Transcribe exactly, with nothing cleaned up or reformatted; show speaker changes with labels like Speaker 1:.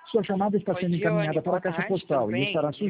Speaker 1: Sua chamada está
Speaker 2: Oi,
Speaker 1: sendo
Speaker 2: Dione,
Speaker 1: encaminhada para a
Speaker 2: boa
Speaker 1: caixa
Speaker 2: tarde,
Speaker 1: postal
Speaker 2: tudo
Speaker 1: e
Speaker 2: bem?
Speaker 1: estará